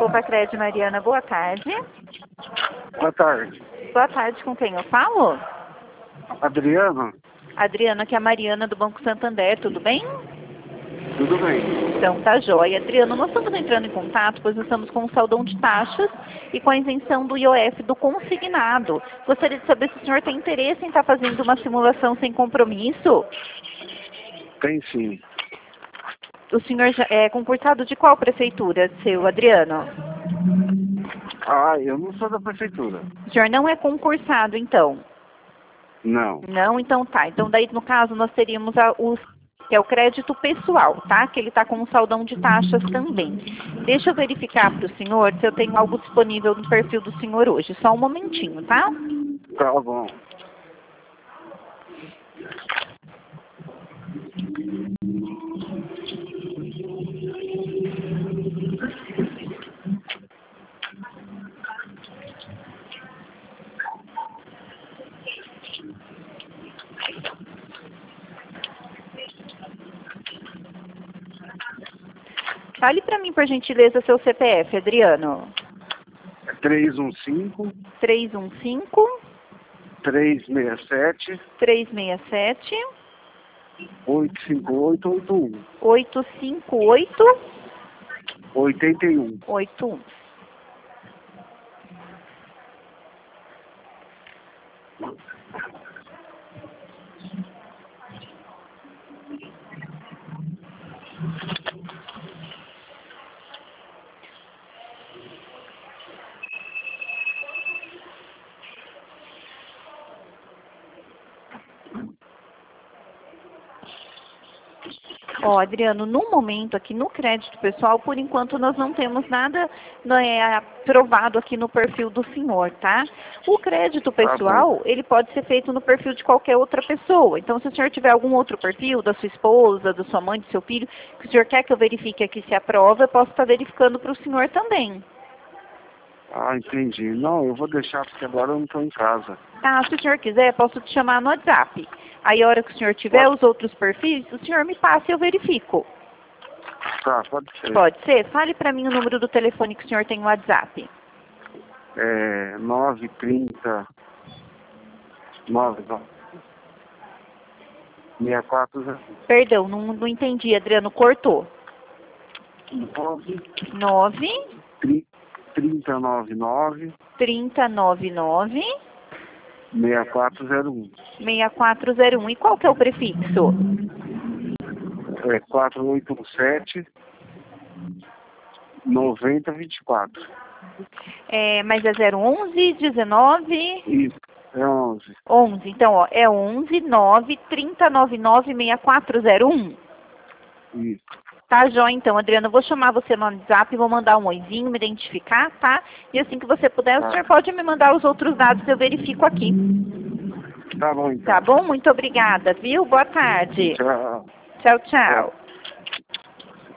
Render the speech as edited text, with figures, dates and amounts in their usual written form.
Bovacred Mariana, boa tarde. Boa tarde. Boa tarde, com quem eu falo? Adriano? Adriana, que é a Mariana do Banco Santander, tudo bem? Tudo bem. Então tá jóia. Adriano, nós estamos entrando em contato, pois nós estamos com o saldão de taxas e com a isenção do IOF do consignado. Gostaria de saber se o senhor tem interesse em estar fazendo uma simulação sem compromisso. Tem sim. O senhor já é concursado de qual prefeitura, seu Adriano? Ah, eu não sou da prefeitura. O senhor não é concursado, então? Não. Não, então tá. Então daí, no caso, nós teríamos que é o crédito pessoal, tá? Que ele está com um saldão de taxas também. Deixa eu verificar para o senhor se eu tenho algo disponível no perfil do senhor hoje. Só um momentinho, tá? Tá bom. Fale para mim, por gentileza, seu CPF, Adriano. 315 315 367 367 85881 858 81. 81. Ó, Adriano, no momento aqui no crédito pessoal, por enquanto nós não temos nada aprovado aqui no perfil do senhor, tá? O crédito pessoal, ele pode ser feito no perfil de qualquer outra pessoa. Então, se o senhor tiver algum outro perfil, da sua esposa, da sua mãe, do seu filho, que o senhor quer que eu verifique aqui se aprova, eu posso estar verificando para o senhor também. Ah, entendi. Não, eu vou deixar porque agora eu não estou em casa. Tá, se o senhor quiser, posso te chamar no WhatsApp. Aí, a hora que o senhor tiver os outros perfis, o senhor me passa e eu verifico. Tá, pode ser. Pode ser? Fale para mim o número do telefone que o senhor tem no WhatsApp. É 930 64 Perdão, não entendi, Adriano, cortou. 9 3099 3099 6401. 6401. E qual que é o prefixo? É 487 9024. Mas é 011 19 Isso, é 11. 11. Então, ó, é 11 9 3099 6401. Isso. Tá, jóia, então, Adriana, eu vou chamar você no WhatsApp, vou mandar um oizinho, me identificar, tá? E assim que você puder, o senhor pode me mandar os outros dados, eu verifico aqui. Tá bom, então. Tá bom? Muito obrigada, viu? Boa tarde. Tchau. Tchau, tchau.